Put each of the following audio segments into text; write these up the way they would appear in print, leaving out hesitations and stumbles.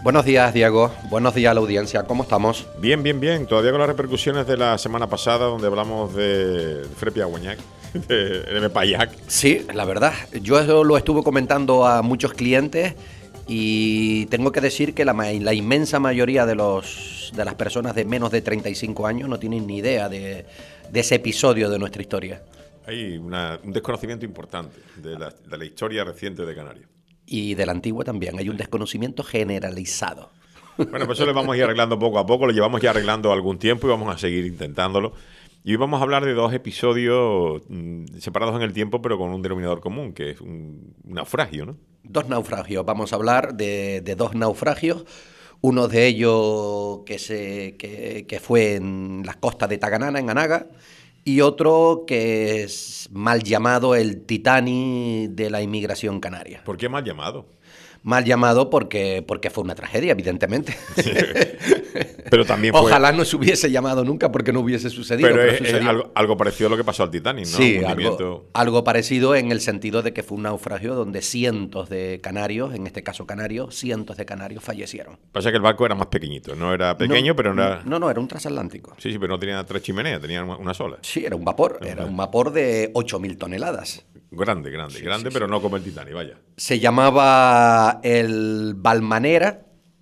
Buenos días, Diego. Buenos días a la audiencia. ¿Cómo estamos? Bien, bien, bien. Todavía con las repercusiones de la semana pasada, donde hablamos de Frepi Aguañac, de Mepayac. Sí, la verdad. Yo eso lo estuve comentando a muchos clientes y tengo que decir que la inmensa mayoría de las personas de menos de 35 años no tienen ni idea de ese episodio de nuestra historia. Hay un desconocimiento importante de la historia reciente de Canarias. Y de la antigua también. Hay un desconocimiento generalizado. Bueno, pues eso lo vamos a ir arreglando poco a poco. Lo llevamos ya arreglando algún tiempo y vamos a seguir intentándolo. Y hoy vamos a hablar de dos episodios separados en el tiempo, pero con un denominador común, que es un naufragio, ¿no? Dos naufragios. Vamos a hablar de dos naufragios. Uno de ellos que fue en las costas de Taganana, en Anaga, y otro que es mal llamado el Titanic de la inmigración canaria. ¿Por qué mal llamado? Mal llamado porque fue una tragedia, evidentemente. Sí. Pero también fue... Ojalá no se hubiese llamado nunca porque no hubiese sucedido. Pero es sucedió. algo parecido a lo que pasó al Titanic, ¿no? Sí, algo parecido en el sentido de que fue un naufragio donde cientos de canarios, en este caso canarios, cientos de canarios fallecieron. Pasa que el barco era más pequeñito, no era pequeño, pero era... No, era un transatlántico. Sí, pero no tenía 3 chimeneas, tenía una sola. Sí, era un vapor de 8.000 toneladas. Grande, pero no como el Titanic, vaya. Se llamaba el Balvanera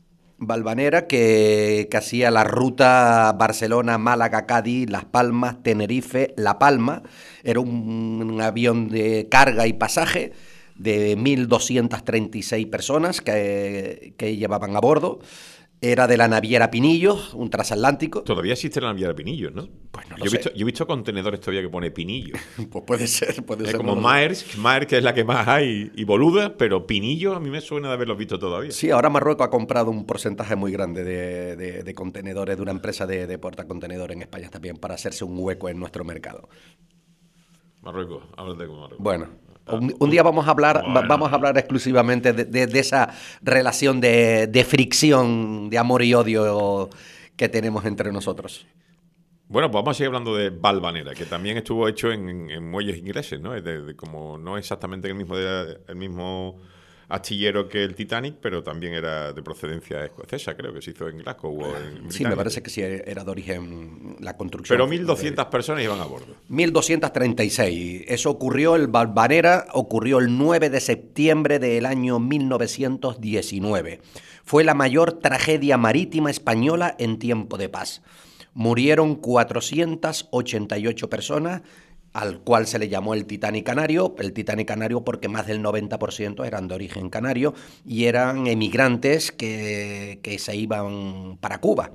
que hacía la ruta Barcelona, Málaga, Cádiz, Las Palmas, Tenerife, La Palma. Era un avión de carga y pasaje de 1.236 personas que llevaban a bordo. Era de la naviera Pinillos, un transatlántico. Todavía existe la naviera Pinillos, ¿no? Pues no lo sé. Yo he visto contenedores todavía que pone Pinillos. Pues puede ser. Es como Maersk, que es la que más hay, y Boluda, pero Pinillos a mí me suena de haberlos visto todavía. Sí, ahora Marruecos ha comprado un porcentaje muy grande de contenedores de una empresa de portacontenedores en España también para hacerse un hueco en nuestro mercado. Marruecos, háblate con Marruecos. Bueno. Un día vamos a hablar exclusivamente de esa relación de fricción, de amor y odio que tenemos entre nosotros. Bueno, pues vamos a seguir hablando de Balvanera, que también estuvo hecho en muelles ingleses, ¿no? Como no exactamente el mismo astillero que el Titanic, pero también era de procedencia escocesa, creo que se hizo en Glasgow o en Britannia. Sí, me parece que sí era de origen la construcción. Pero 1.200 personas iban a bordo. 1.236. Eso ocurrió, el Balvanera ocurrió el 9 de septiembre del año 1919. Fue la mayor tragedia marítima española en tiempo de paz. Murieron 488 personas, al cual se le llamó el Titanic canario porque más del 90% eran de origen canario y eran emigrantes que se iban para Cuba.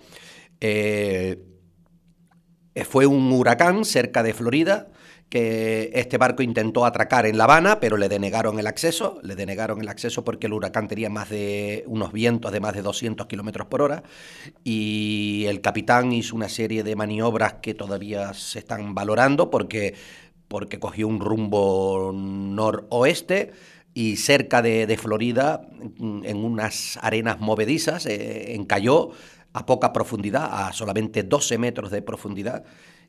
Fue un huracán cerca de Florida, que este barco intentó atracar en La Habana, pero le denegaron el acceso porque el huracán tenía unos vientos de más de 200 kilómetros por hora y el capitán hizo una serie de maniobras que todavía se están valorando porque cogió un rumbo noroeste y cerca de Florida, en unas arenas movedizas, encalló a poca profundidad, a solamente 12 metros de profundidad,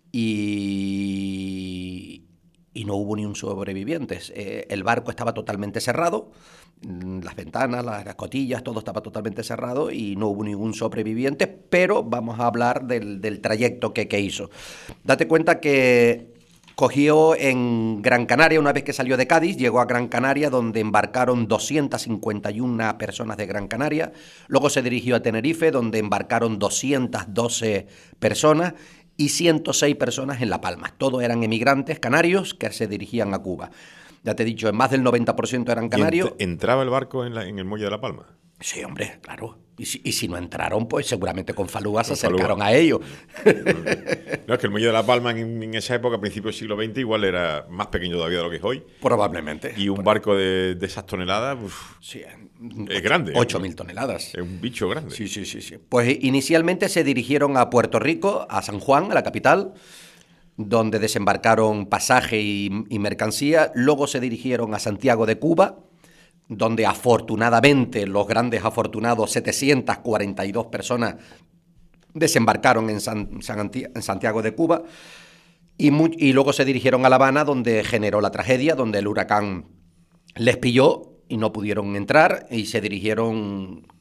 y no hubo ni un sobreviviente. El barco estaba totalmente cerrado, las ventanas, las escotillas, todo estaba totalmente cerrado y no hubo ningún sobreviviente, pero vamos a hablar del trayecto que hizo. Date cuenta que cogió en Gran Canaria, una vez que salió de Cádiz, llegó a Gran Canaria, donde embarcaron 251 personas de Gran Canaria. Luego se dirigió a Tenerife, donde embarcaron 212 personas y 106 personas en La Palma. Todos eran emigrantes canarios que se dirigían a Cuba. Ya te he dicho, más del 90% eran canarios. ¿Entraba el barco en el muelle de La Palma? Sí, hombre, claro. Y si no entraron, pues seguramente con falúas se acercaron a ellos. No, es que el muelle de La Palma en esa época, a principios del siglo XX, igual era más pequeño todavía de lo que es hoy. Probablemente. Y un barco de esas toneladas, sí, es grande. 8.000 toneladas. Es un bicho grande. Sí. Pues inicialmente se dirigieron a Puerto Rico, a San Juan, a la capital, donde desembarcaron pasaje y mercancía. Luego se dirigieron a Santiago de Cuba, donde afortunadamente los grandes afortunados 742 personas desembarcaron en Santiago de Cuba y luego se dirigieron a La Habana, donde generó la tragedia, donde el huracán les pilló y no pudieron entrar y se dirigieron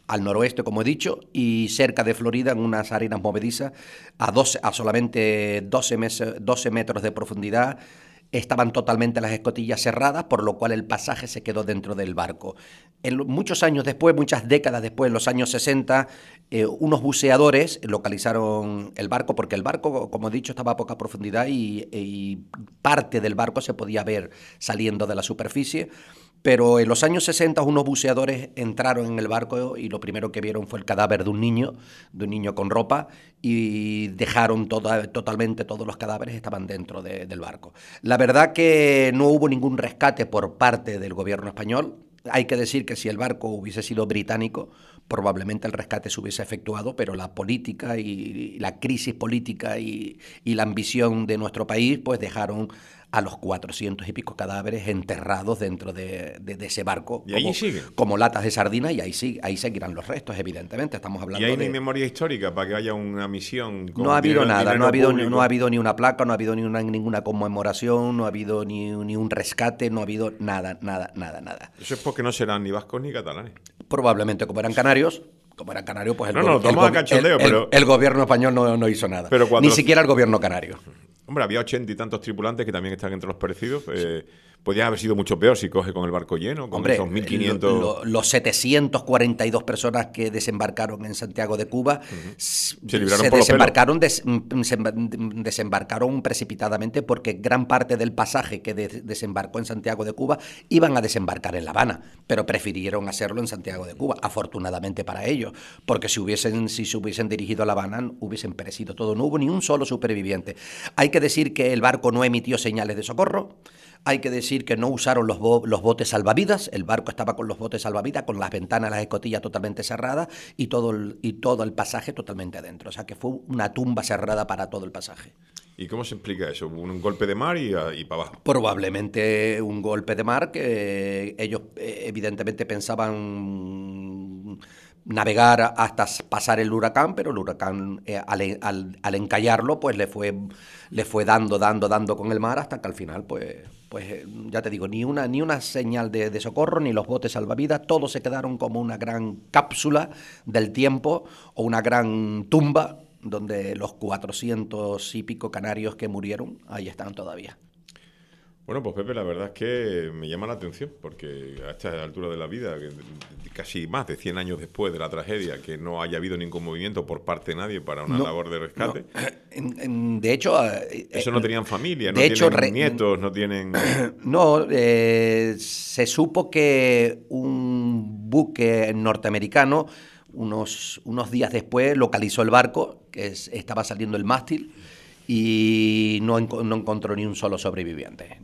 al noroeste, como he dicho, y cerca de Florida, en unas arenas movedizas, a solamente 12 metros de profundidad. Estaban totalmente las escotillas cerradas, por lo cual el pasaje se quedó dentro del barco. Muchos años después, muchas décadas después, en los años 60, unos buceadores localizaron el barco, porque el barco, como he dicho, estaba a poca profundidad y parte del barco se podía ver saliendo de la superficie. Pero en los años 60 unos buceadores entraron en el barco y lo primero que vieron fue el cadáver de un niño con ropa, y dejaron totalmente todos los cadáveres, estaban dentro del barco. La verdad que no hubo ningún rescate por parte del gobierno español. Hay que decir que si el barco hubiese sido británico, probablemente el rescate se hubiese efectuado, pero la política y la crisis política y la ambición de nuestro país pues dejaron a los 400 y pico cadáveres enterrados dentro de ese barco. ¿Y allí siguen? Como latas de sardina, y ahí seguirán los restos, evidentemente. Estamos hablando ¿Y hay ni memoria histórica para que haya una misión? No ha habido nada, no ha habido ni una placa, no ha habido ninguna conmemoración, no ha habido ni un rescate, no ha habido nada. Eso es porque no serán ni vascos ni catalanes. Probablemente como eran canarios, pues el gobierno español no hizo nada. Ni siquiera el gobierno canario. Hombre, había 80 y tantos tripulantes que también están entre los perecidos. Podría haber sido mucho peor si coge con el barco lleno, con esos 1.500... Los 742 personas que desembarcaron en Santiago de Cuba desembarcaron precipitadamente, porque gran parte del pasaje que desembarcó en Santiago de Cuba iban a desembarcar en La Habana, pero prefirieron hacerlo en Santiago de Cuba, afortunadamente para ellos, porque si se hubiesen dirigido a La Habana hubiesen perecido todo, no hubo ni un solo superviviente. Hay que decir que el barco no emitió señales de socorro. Hay que decir que no usaron los botes salvavidas. El barco estaba con los botes salvavidas, con las ventanas, las escotillas totalmente cerradas y todo el pasaje totalmente adentro. O sea que fue una tumba cerrada para todo el pasaje. ¿Y cómo se explica eso? ¿Un golpe de mar y para abajo? Probablemente un golpe de mar, que ellos evidentemente pensaban navegar hasta pasar el huracán, pero el huracán al encallarlo pues le fue dando con el mar, hasta que al final pues ya te digo, ni una señal de socorro, ni los botes salvavidas, todos se quedaron como una gran cápsula del tiempo o una gran tumba, donde los 400 y pico canarios que murieron ahí están todavía. Bueno, pues Pepe, la verdad es que me llama la atención, porque a esta altura de la vida, casi más de 100 años después de la tragedia, que no haya habido ningún movimiento por parte de nadie para una labor de rescate. No. De hecho... Eso no tenían familia, no tienen nietos, no tienen... No, se supo que un buque norteamericano, unos días después, localizó el barco, que estaba saliendo el mástil, y no encontró ningún solo sobreviviente,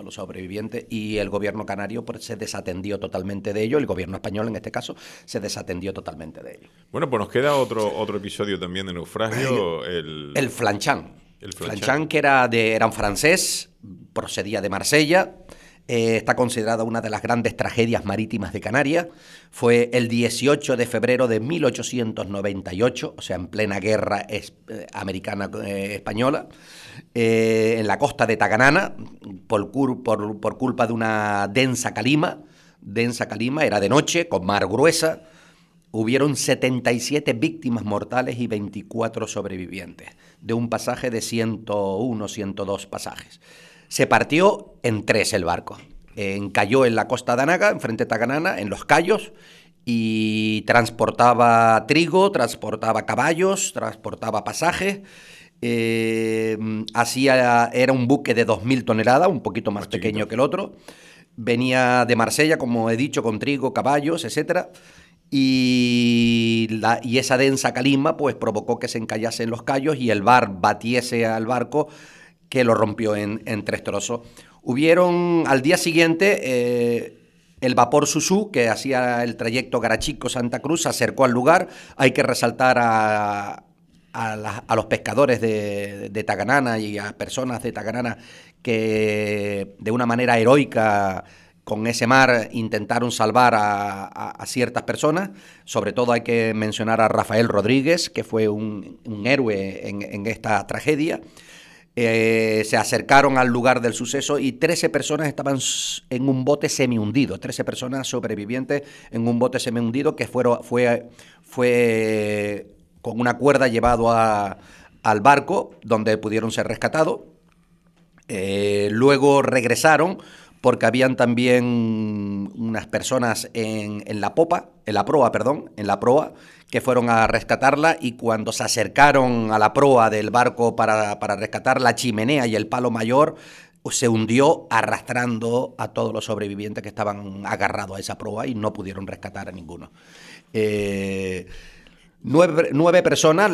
y el gobierno canario pues se desatendió totalmente de ello, el gobierno español en este caso se desatendió totalmente de ello. Bueno, pues nos queda otro episodio también de naufragio, el Flanchán. El Flanchán, que era un francés, procedía de Marsella. Está considerada una de las grandes tragedias marítimas de Canarias. Fue el 18 de febrero de 1898, o sea, en plena guerra americana-española, en la costa de Taganana, por culpa de una densa calima. Era de noche, con mar gruesa. Hubieron 77 víctimas mortales y 24 sobrevivientes, de un pasaje de 102 pasajes. Se partió en 3 el barco. Encalló en la costa de Anaga, enfrente de Taganana, en Los Cayos, y transportaba trigo, transportaba caballos, transportaba pasajes. Era un buque de 2.000 toneladas, un poquito más pequeño que el otro. Venía de Marsella, como he dicho, con trigo, caballos, etcétera. Y esa densa calima pues provocó que se encallase en Los Cayos y el bar batiese al barco, que lo rompió en 3 trozos. Al día siguiente, el vapor Susú, que hacía el trayecto Garachico-Santa Cruz, se acercó al lugar. Hay que resaltar a los pescadores de Taganana y a personas de Taganana que de una manera heroica, con ese mar, intentaron salvar a ciertas personas. Sobre todo hay que mencionar a Rafael Rodríguez, que fue un héroe en esta tragedia. Se acercaron al lugar del suceso y 13 personas estaban en un bote semi-hundido, 13 personas sobrevivientes en un bote semi-hundido que fue con una cuerda llevado al barco donde pudieron ser rescatados. Luego regresaron porque habían también unas personas en la proa, que fueron a rescatarla, y cuando se acercaron a la proa del barco para rescatar, la chimenea y el palo mayor se hundió arrastrando a todos los sobrevivientes que estaban agarrados a esa proa y no pudieron rescatar a ninguno. 9 personas,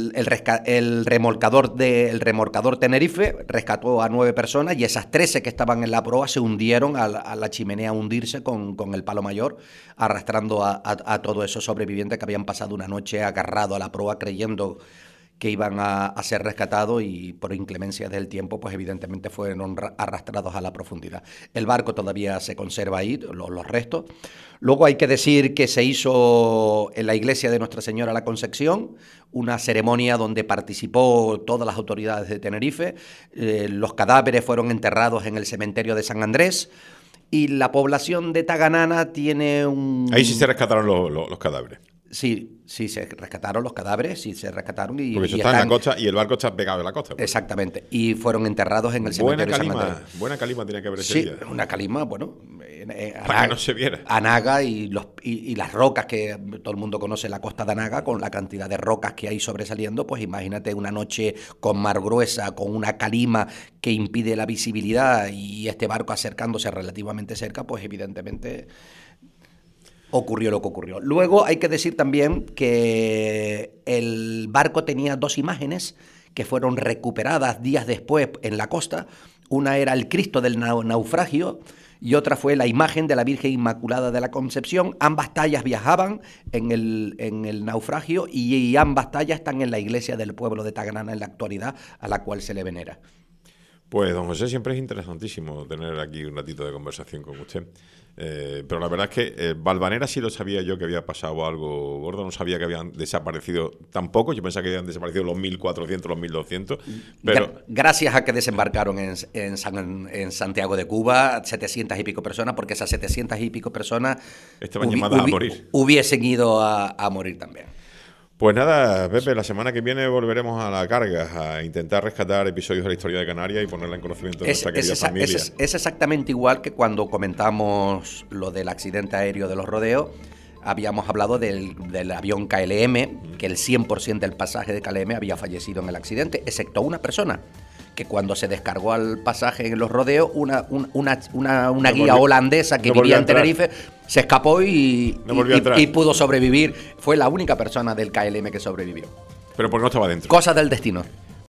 el remolcador Tenerife rescató a 9 personas, y esas 13 que estaban en la proa se hundieron a la chimenea, a hundirse con el palo mayor, arrastrando a todos esos sobrevivientes que habían pasado una noche agarrados a la proa creyendo que iban a ser rescatados, y por inclemencia del tiempo, pues evidentemente fueron arrastrados a la profundidad. El barco todavía se conserva ahí, los restos. Luego hay que decir que se hizo en la iglesia de Nuestra Señora la Concepción una ceremonia donde participó todas las autoridades de Tenerife. Los cadáveres fueron enterrados en el cementerio de San Andrés, y la población de Taganana tiene un... Ahí sí se rescataron los cadáveres. Sí, se rescataron los cadáveres, sí se rescataron. Porque eso está en la costa y el barco está pegado en la costa. Pues. Exactamente, y fueron enterrados en el cementerio de San Andrés. Buena calima tiene que haber ese día. Sí, una calima, bueno... para que no se viera. Anaga y las rocas, que todo el mundo conoce la costa de Anaga, con la cantidad de rocas que hay sobresaliendo, pues imagínate una noche con mar gruesa, con una calima que impide la visibilidad, y este barco acercándose relativamente cerca, pues evidentemente... ocurrió lo que ocurrió. Luego hay que decir también que el barco tenía 2 imágenes que fueron recuperadas días después en la costa. Una era el Cristo del naufragio y otra fue la imagen de la Virgen Inmaculada de la Concepción. Ambas tallas viajaban en el naufragio, y ambas tallas están en la iglesia del pueblo de Taganana en la actualidad, a la cual se le venera. Pues, don José, siempre es interesantísimo tener aquí un ratito de conversación con usted. Pero la verdad es que Valvanera sí lo sabía yo, que había pasado algo gordo. No sabía que habían desaparecido tampoco. Yo pensaba que habían desaparecido los 1.400, los 1.200. Pero... Gracias a que desembarcaron en Santiago de Cuba 700 y pico personas, porque esas 700 y pico personas estaban llamadas a morir. Hubiesen ido a morir también. Pues nada, Pepe, la semana que viene volveremos a la carga, a intentar rescatar episodios de la historia de Canarias y ponerla en conocimiento de nuestra querida familia. Es exactamente igual que cuando comentamos lo del accidente aéreo de los rodeos. Habíamos hablado del avión KLM, que el 100% del pasaje de KLM había fallecido en el accidente, excepto una persona, que cuando se descargó al pasaje en los rodeos, una guía holandesa que vivía en Tenerife se escapó y pudo sobrevivir. Fue la única persona del KLM que sobrevivió. Pero porque no estaba dentro. Cosas del destino.